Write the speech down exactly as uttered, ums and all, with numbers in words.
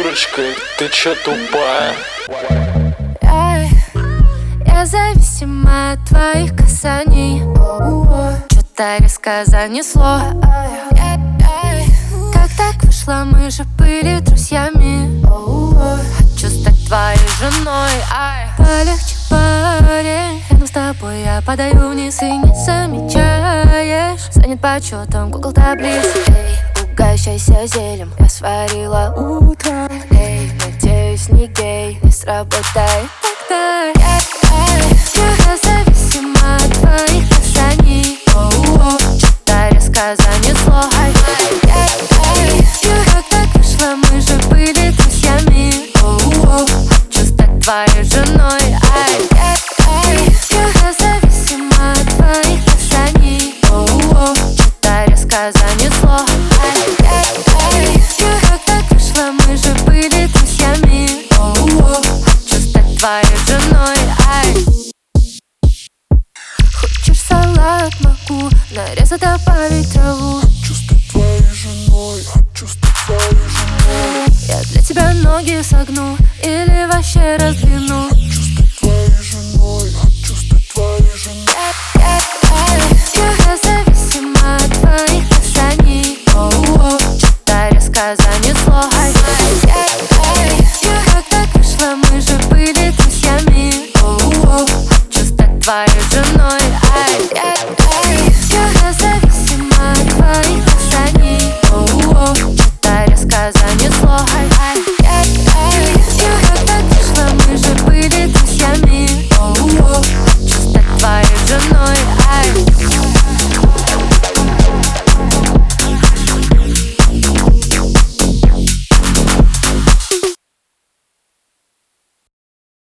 дурочка, ты чё тупая? Эй, я зависима от твоих касаний. Чё-то резко занесло. Как так вышло, мы же были друзьями. Хочу стать твоей женой. Полегче, парень, рядом с тобой я падаю вниз и не замечаешь. Занят почетом Google таблиц. Эй, угощайся зелем, я сварила утром. Эй, надеюсь, не гей, не сработает тогда. Я, я зависима от твоих касаний. Что-то резко занесло. Как так вышло, мы же были друзьями. Хочу стать твоей женой. Я зависима от твоих касаний. Что-то резко занесло. Как так вышло, мы же были друзьями. Хочу стать твоей женой. Хочешь салат, могу нарезать, добавить траву. Хочу стать твоей женой, хочу стать твоей женой. Я для тебя ноги согну или вообще раздвину. Хочу стать твоей женой, хочу стать твоей женой. Я зависима от твоих касаний. Что-то резко занесло. Как так вышло, мы же были друзьями. Хочу стать твоей женой. Я зависима от твоих касаний. Что-то резко занесло. Как так вышло, мы же были друзьями.